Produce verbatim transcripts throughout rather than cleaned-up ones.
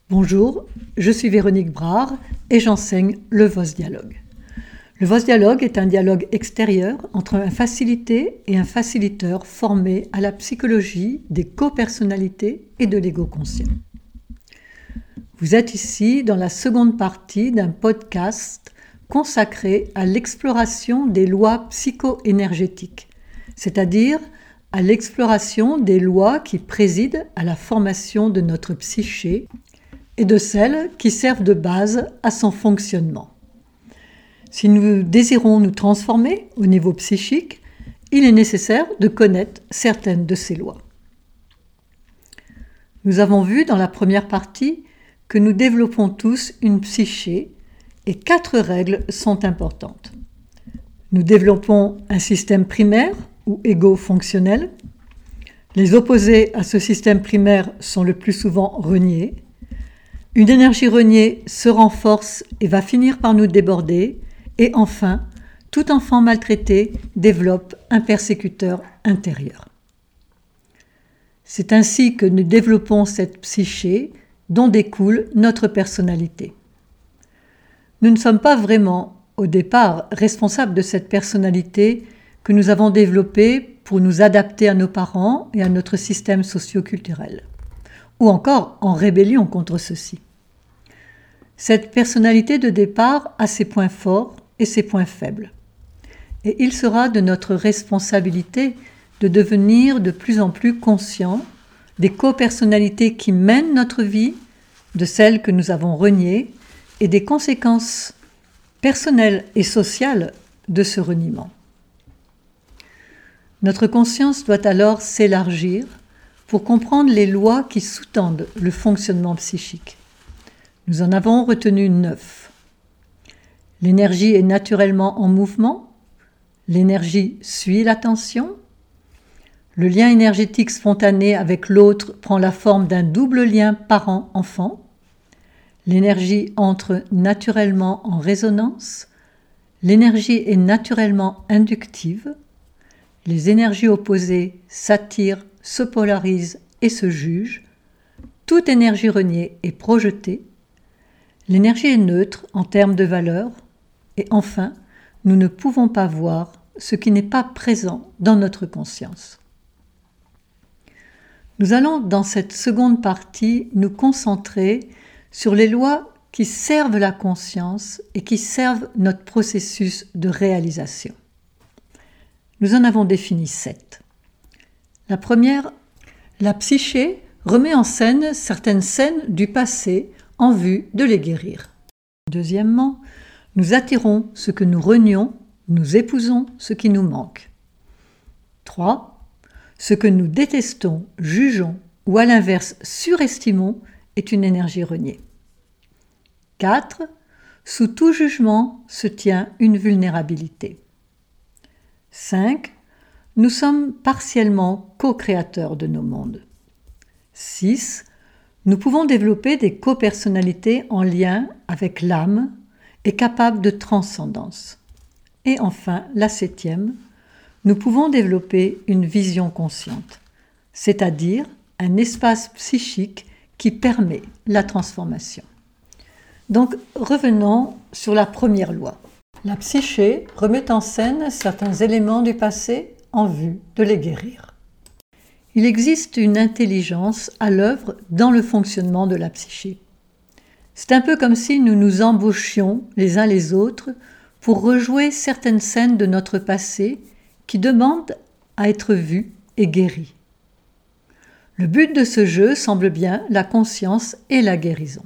Bonjour, je suis Véronique Brard et j'enseigne le V O S Dialogue. Le V O S Dialogue est un dialogue extérieur entre un facilité et un faciliteur formé à la psychologie des copersonnalités et de l'ego conscient. Vous êtes ici dans la seconde partie d'un podcast consacré à l'exploration des lois psycho-énergétiques, c'est-à-dire à l'exploration des lois qui président à la formation de notre psyché et de celles qui servent de base à son fonctionnement. Si nous désirons nous transformer au niveau psychique, il est nécessaire de connaître certaines de ces lois. Nous avons vu dans la première partie que nous développons tous une psyché et quatre règles sont importantes. Nous développons un système primaire ou égo fonctionnel. Les opposés à ce système primaire sont le plus souvent reniés. Une énergie reniée se renforce et va finir par nous déborder. Et enfin, tout enfant maltraité développe un persécuteur intérieur. C'est ainsi que nous développons cette psyché dont découle notre personnalité. Nous ne sommes pas vraiment, au départ, responsables de cette personnalité que nous avons développée pour nous adapter à nos parents et à notre système socio-culturel, ou encore en rébellion contre ceux-ci. Cette personnalité de départ a ses points forts et ses points faibles. Et il sera de notre responsabilité de devenir de plus en plus conscients des copersonnalités qui mènent notre vie, de celles que nous avons reniées, et des conséquences personnelles et sociales de ce reniement. Notre conscience doit alors s'élargir pour comprendre les lois qui sous-tendent le fonctionnement psychique. Nous en avons retenu neuf. L'énergie est naturellement en mouvement. L'énergie suit l'attention. Le lien énergétique spontané avec l'autre prend la forme d'un double lien parent-enfant. L'énergie entre naturellement en résonance. L'énergie est naturellement inductive. Les énergies opposées s'attirent, se polarisent et se jugent. Toute énergie reniée est projetée. L'énergie est neutre en termes de valeur. Et enfin, nous ne pouvons pas voir ce qui n'est pas présent dans notre conscience. Nous allons, dans cette seconde partie, nous concentrer sur les lois qui servent la conscience et qui servent notre processus de réalisation. Nous en avons défini sept. La première, la psyché remet en scène certaines scènes du passé en vue de les guérir. Deuxièmement, nous attirons ce que nous renions, nous épousons ce qui nous manque. trois. Ce que nous détestons, jugeons ou à l'inverse surestimons est une énergie reniée. quatre. Sous tout jugement se tient une vulnérabilité. cinq. Nous sommes partiellement co-créateurs de nos mondes. six. Nous pouvons développer des copersonnalités en lien avec l'âme et capables de transcendance. Et enfin, la septième, nous pouvons développer une vision consciente, c'est-à-dire un espace psychique qui permet la transformation. Donc, revenons sur la première loi. La psyché remet en scène certains éléments du passé en vue de les guérir. Il existe une intelligence à l'œuvre dans le fonctionnement de la psyché. C'est un peu comme si nous nous embauchions les uns les autres pour rejouer certaines scènes de notre passé qui demandent à être vues et guéries. Le but de ce jeu semble bien la conscience et la guérison.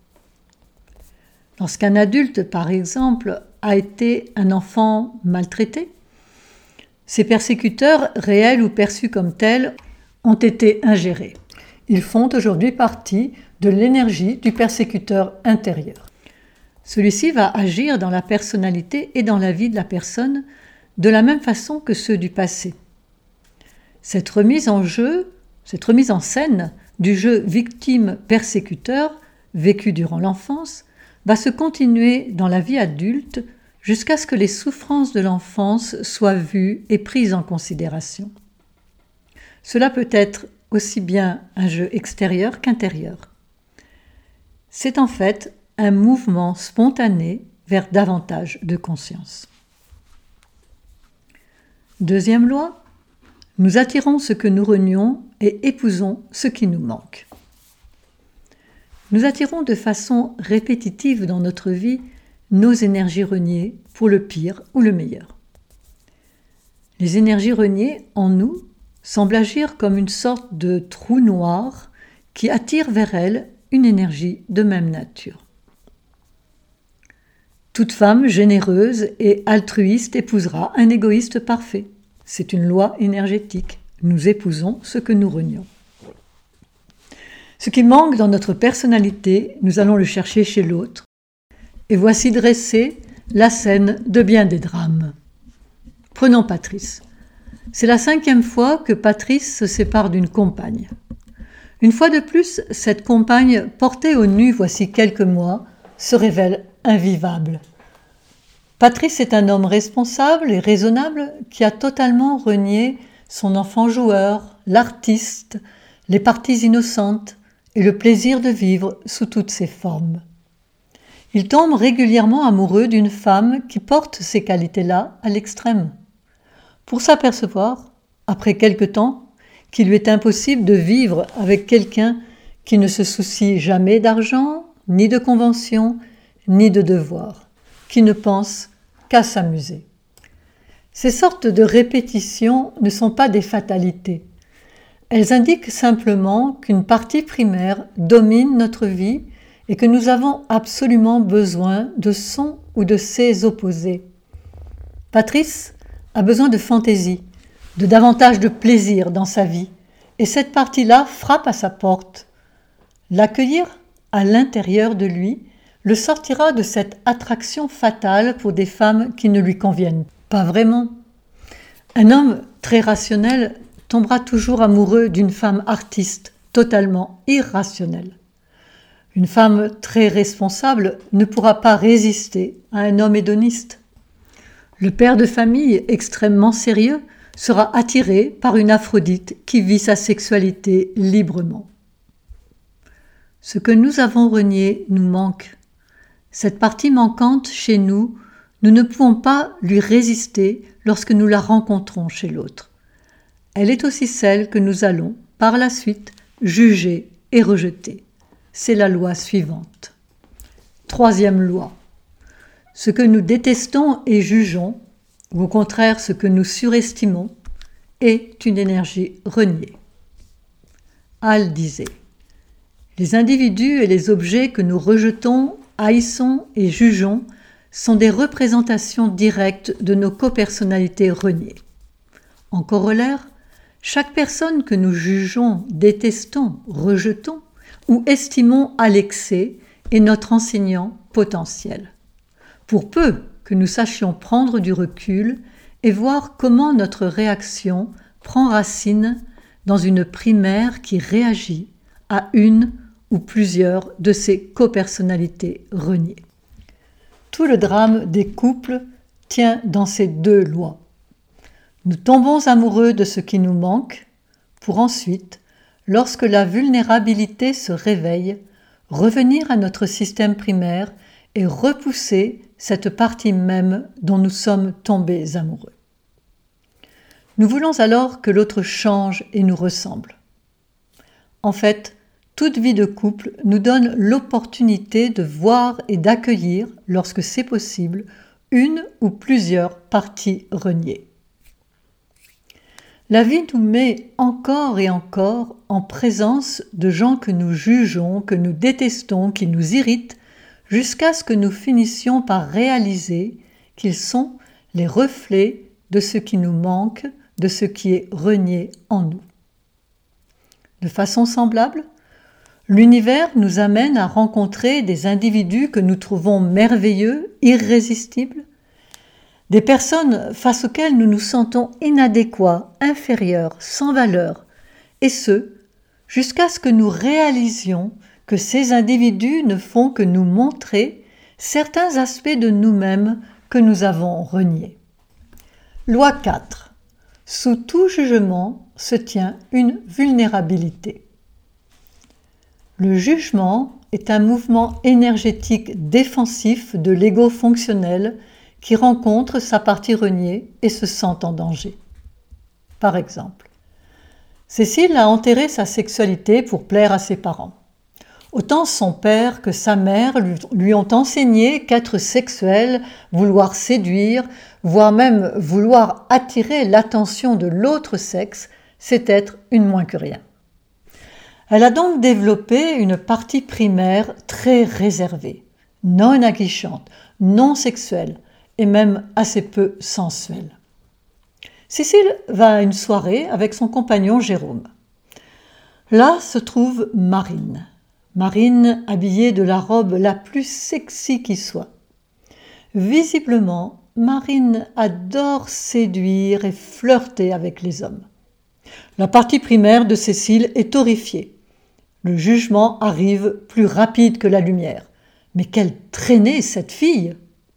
Lorsqu'un adulte, par exemple, a été un enfant maltraité, ses persécuteurs, réels ou perçus comme tels, ont été ingérés. Ils font aujourd'hui partie de l'énergie du persécuteur intérieur. Celui-ci va agir dans la personnalité et dans la vie de la personne de la même façon que ceux du passé. Cette remise en jeu, cette remise en scène du jeu victime-persécuteur vécu durant l'enfance va se continuer dans la vie adulte jusqu'à ce que les souffrances de l'enfance soient vues et prises en considération. Cela peut être aussi bien un jeu extérieur qu'intérieur. C'est en fait un mouvement spontané vers davantage de conscience. Deuxième loi, nous attirons ce que nous renions et épousons ce qui nous manque. Nous attirons de façon répétitive dans notre vie nos énergies reniées pour le pire ou le meilleur. Les énergies reniées en nous semblent agir comme une sorte de trou noir qui attire vers elles une énergie de même nature. Toute femme généreuse et altruiste épousera un égoïste parfait. C'est une loi énergétique. Nous épousons ce que nous renions. Ce qui manque dans notre personnalité, nous allons le chercher chez l'autre. Et voici dressée la scène de bien des drames. Prenons Patrice. C'est la cinquième fois que Patrice se sépare d'une compagne. Une fois de plus, cette compagne, portée au nu voici quelques mois, se révèle invivable. Patrice est un homme responsable et raisonnable qui a totalement renié son enfant joueur, l'artiste, les parties innocentes et le plaisir de vivre sous toutes ses formes. Il tombe régulièrement amoureux d'une femme qui porte ces qualités-là à l'extrême. Pour s'apercevoir, après quelque temps, qu'il lui est impossible de vivre avec quelqu'un qui ne se soucie jamais d'argent, ni de convention, ni de devoir, qui ne pense qu'à s'amuser. Ces sortes de répétitions ne sont pas des fatalités. Elles indiquent simplement qu'une partie primaire domine notre vie et que nous avons absolument besoin de son ou de ses opposés. Patrice a besoin de fantaisie, de davantage de plaisir dans sa vie, et cette partie-là frappe à sa porte. L'accueillir à l'intérieur de lui le sortira de cette attraction fatale pour des femmes qui ne lui conviennent pas vraiment. Un homme très rationnel tombera toujours amoureux d'une femme artiste, totalement irrationnelle. Une femme très responsable ne pourra pas résister à un homme hédoniste. Le père de famille extrêmement sérieux sera attiré par une Aphrodite qui vit sa sexualité librement. Ce que nous avons renié nous manque. Cette partie manquante chez nous, nous ne pouvons pas lui résister lorsque nous la rencontrons chez l'autre. Elle est aussi celle que nous allons, par la suite, juger et rejeter. C'est la loi suivante. Troisième loi. Ce que nous détestons et jugeons, ou au contraire ce que nous surestimons, est une énergie reniée. Hall disait « Les individus et les objets que nous rejetons, haïssons et jugeons sont des représentations directes de nos copersonnalités reniées. En corollaire, chaque personne que nous jugeons, détestons, rejetons ou estimons à l'excès est notre enseignant potentiel. Pour peu que nous sachions prendre du recul et voir comment notre réaction prend racine dans une primaire qui réagit à une ou plusieurs de ces copersonnalités reniées. Tout le drame des couples tient dans ces deux lois. Nous tombons amoureux de ce qui nous manque pour ensuite, lorsque la vulnérabilité se réveille, revenir à notre système primaire et repousser cette partie même dont nous sommes tombés amoureux. Nous voulons alors que l'autre change et nous ressemble. En fait, toute vie de couple nous donne l'opportunité de voir et d'accueillir, lorsque c'est possible, une ou plusieurs parties reniées. La vie nous met encore et encore en présence de gens que nous jugeons, que nous détestons, qui nous irritent, jusqu'à ce que nous finissions par réaliser qu'ils sont les reflets de ce qui nous manque, de ce qui est renié en nous. De façon semblable, l'univers nous amène à rencontrer des individus que nous trouvons merveilleux, irrésistibles, des personnes face auxquelles nous nous sentons inadéquats, inférieurs, sans valeur, et ce, jusqu'à ce que nous réalisions que ces individus ne font que nous montrer certains aspects de nous-mêmes que nous avons reniés. Loi quatre. Sous tout jugement se tient une vulnérabilité. Le jugement est un mouvement énergétique défensif de l'ego fonctionnel qui rencontre sa partie reniée et se sent en danger. Par exemple, Cécile a enterré sa sexualité pour plaire à ses parents. Autant son père que sa mère lui ont enseigné qu'être sexuel, vouloir séduire, voire même vouloir attirer l'attention de l'autre sexe, c'est être une moins que rien. Elle a donc développé une partie primaire très réservée, non aguichante, non sexuelle et même assez peu sensuelle. Cécile va à une soirée avec son compagnon Jérôme. Là se trouve Marine. Marine habillée de la robe la plus sexy qui soit. Visiblement, Marine adore séduire et flirter avec les hommes. La partie primaire de Cécile est horrifiée. Le jugement arrive plus rapide que la lumière. Mais quelle traînée cette fille!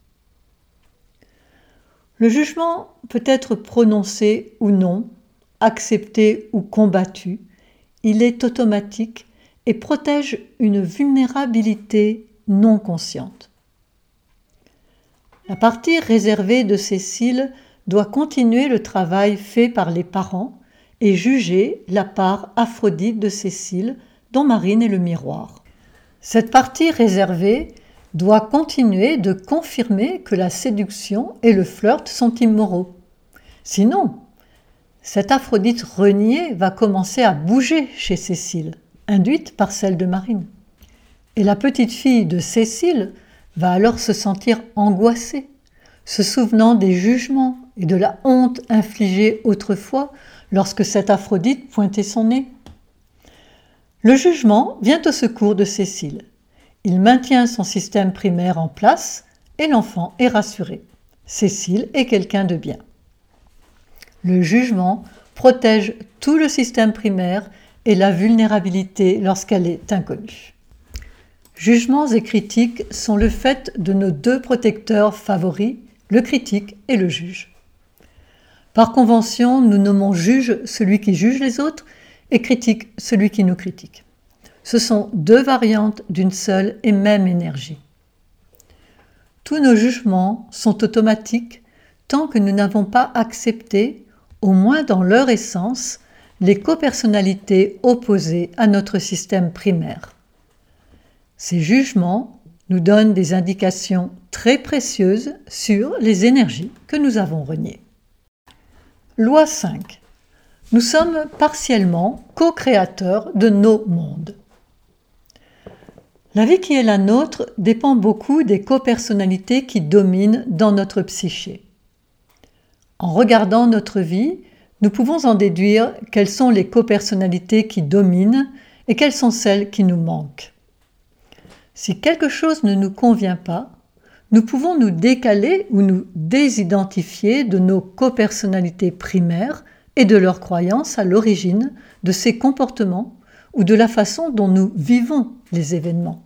Le jugement peut être prononcé ou non, accepté ou combattu. Il est automatique et protège une vulnérabilité non consciente. La partie réservée de Cécile doit continuer le travail fait par les parents et juger la part Aphrodite de Cécile dont Marine est le miroir. Cette partie réservée doit continuer de confirmer que la séduction et le flirt sont immoraux. Sinon, cette Aphrodite reniée va commencer à bouger chez Cécile, induite par celle de Marine. Et la petite fille de Cécile va alors se sentir angoissée, se souvenant des jugements et de la honte infligée autrefois lorsque cette Aphrodite pointait son nez. Le jugement vient au secours de Cécile. Il maintient son système primaire en place et l'enfant est rassuré. Cécile est quelqu'un de bien. Le jugement protège tout le système primaire et la vulnérabilité lorsqu'elle est inconnue. Jugements et critiques sont le fait de nos deux protecteurs favoris, le critique et le juge. Par convention, nous nommons juge celui qui juge les autres et critique celui qui nous critique. Ce sont deux variantes d'une seule et même énergie. Tous nos jugements sont automatiques tant que nous n'avons pas accepté, au moins dans leur essence, les copersonnalités opposées à notre système primaire. Ces jugements nous donnent des indications très précieuses sur les énergies que nous avons reniées. Loi cinq. Nous sommes partiellement co-créateurs de nos mondes. La vie qui est la nôtre dépend beaucoup des copersonnalités qui dominent dans notre psyché. En regardant notre vie, nous pouvons en déduire quelles sont les copersonnalités qui dominent et quelles sont celles qui nous manquent. Si quelque chose ne nous convient pas, nous pouvons nous décaler ou nous désidentifier de nos copersonnalités primaires et de leurs croyances à l'origine de ces comportements ou de la façon dont nous vivons les événements.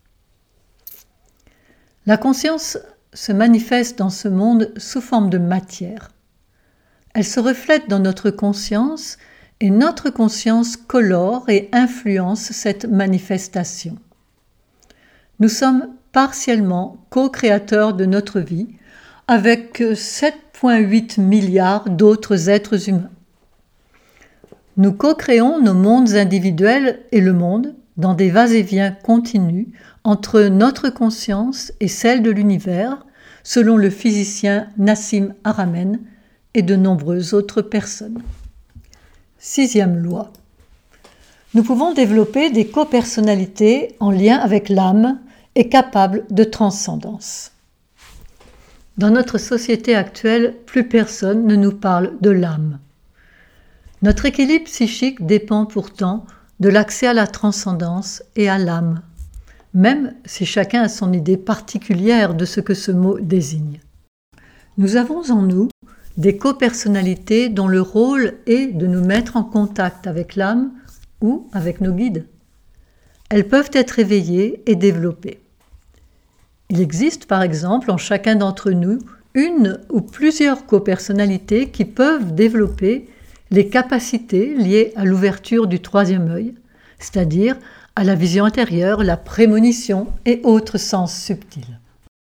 La conscience se manifeste dans ce monde sous forme de matière. Elle se reflète dans notre conscience et notre conscience colore et influence cette manifestation. Nous sommes partiellement co-créateurs de notre vie avec sept virgule huit milliards d'autres êtres humains. Nous co-créons nos mondes individuels et le monde dans des va-et-vient continus entre notre conscience et celle de l'univers, selon le physicien Nassim Haramein et de nombreuses autres personnes. Sixième loi. Nous pouvons développer des copersonnalités en lien avec l'âme et capables de transcendance. Dans notre société actuelle, plus personne ne nous parle de l'âme. Notre équilibre psychique dépend pourtant de l'accès à la transcendance et à l'âme, même si chacun a son idée particulière de ce que ce mot désigne. Nous avons en nous des copersonnalités dont le rôle est de nous mettre en contact avec l'âme ou avec nos guides. Elles peuvent être éveillées et développées. Il existe par exemple en chacun d'entre nous une ou plusieurs copersonnalités qui peuvent développer les capacités liées à l'ouverture du troisième œil, c'est-à-dire à la vision intérieure, la prémonition et autres sens subtils.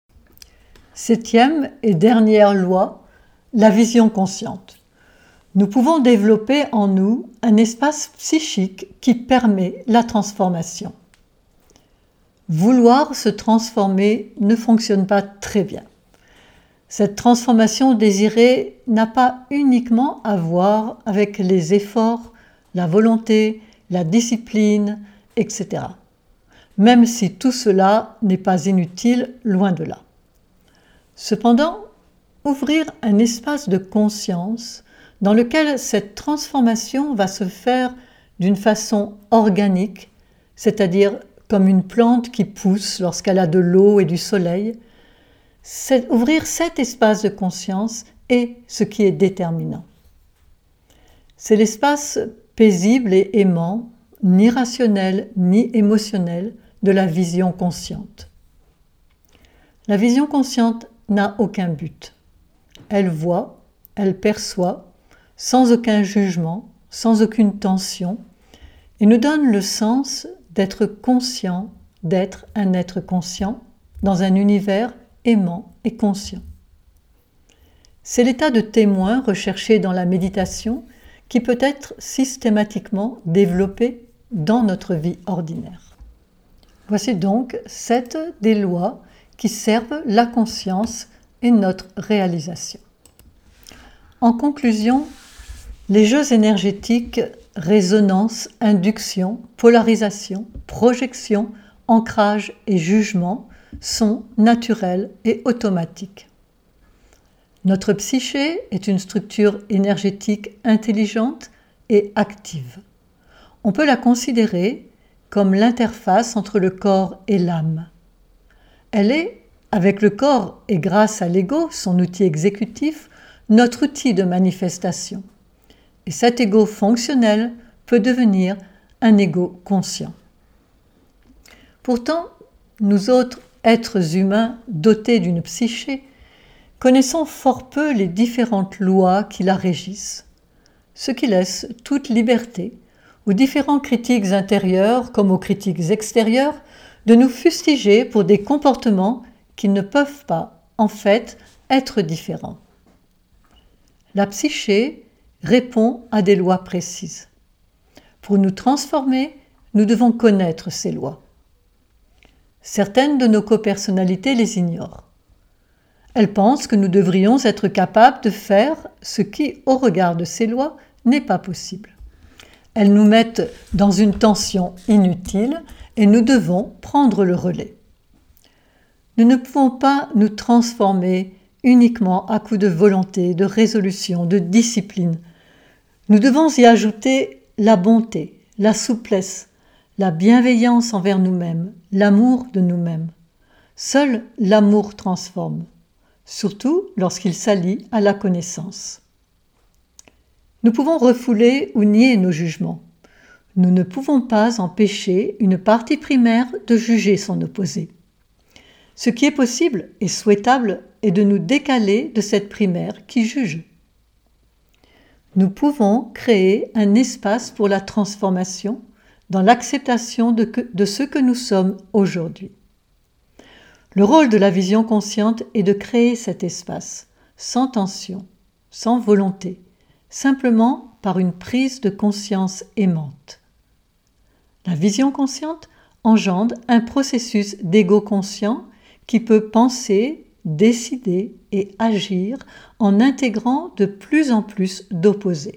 Septième et dernière loi, la vision consciente. Nous pouvons développer en nous un espace psychique qui permet la transformation. Vouloir se transformer ne fonctionne pas très bien. Cette transformation désirée n'a pas uniquement à voir avec les efforts, la volonté, la discipline, et cetera. Même si tout cela n'est pas inutile, loin de là. Cependant, ouvrir un espace de conscience dans lequel cette transformation va se faire d'une façon organique, c'est-à-dire comme une plante qui pousse lorsqu'elle a de l'eau et du soleil, c'est ouvrir cet espace de conscience est ce qui est déterminant. C'est l'espace paisible et aimant, ni rationnel ni émotionnel, de la vision consciente. La vision consciente n'a aucun but. Elle voit, elle perçoit, sans aucun jugement, sans aucune tension, et nous donne le sens d'être conscient, d'être un être conscient dans un univers aimant et conscient. C'est l'état de témoin recherché dans la méditation qui peut être systématiquement développé dans notre vie ordinaire. Voici donc sept des lois qui servent la conscience et notre réalisation. En conclusion, les jeux énergétiques, résonance, induction, polarisation, projection, ancrage et jugement sont naturels et automatiques. Notre psyché est une structure énergétique intelligente et active. On peut la considérer comme l'interface entre le corps et l'âme. Elle est, avec le corps et grâce à l'ego, son outil exécutif, notre outil de manifestation. Et cet ego fonctionnel peut devenir un ego conscient. Pourtant, nous autres êtres humains dotés d'une psyché, connaissons fort peu les différentes lois qui la régissent, ce qui laisse toute liberté aux différents critiques intérieurs comme aux critiques extérieurs de nous fustiger pour des comportements qui ne peuvent pas, en fait, être différents. La psyché répond à des lois précises. Pour nous transformer, nous devons connaître ces lois. Certaines de nos copersonnalités les ignorent. Elles pensent que nous devrions être capables de faire ce qui, au regard de ces lois, n'est pas possible. Elles nous mettent dans une tension inutile et nous devons prendre le relais. Nous ne pouvons pas nous transformer uniquement à coup de volonté, de résolution, de discipline. Nous devons y ajouter la bonté, la souplesse, la bienveillance envers nous-mêmes, l'amour de nous-mêmes. Seul l'amour transforme, surtout lorsqu'il s'allie à la connaissance. Nous pouvons refouler ou nier nos jugements. Nous ne pouvons pas empêcher une partie primaire de juger son opposé. Ce qui est possible et souhaitable est de nous décaler de cette primaire qui juge. Nous pouvons créer un espace pour la transformation dans l'acceptation de, que, de ce que nous sommes aujourd'hui. Le rôle de la vision consciente est de créer cet espace, sans tension, sans volonté, simplement par une prise de conscience aimante. La vision consciente engendre un processus d'ego conscient qui peut penser, décider et agir en intégrant de plus en plus d'opposés.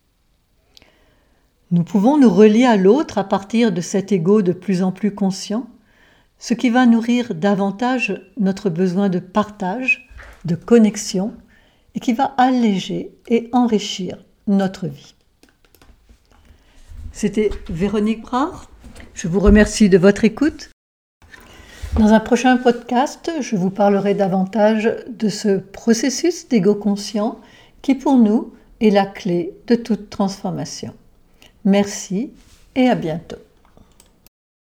Nous pouvons nous relier à l'autre à partir de cet ego de plus en plus conscient, ce qui va nourrir davantage notre besoin de partage, de connexion, et qui va alléger et enrichir notre vie. C'était Véronique Brard. Je vous remercie de votre écoute. Dans un prochain podcast, je vous parlerai davantage de ce processus d'ego conscient qui, pour nous, est la clé de toute transformation. Merci et à bientôt.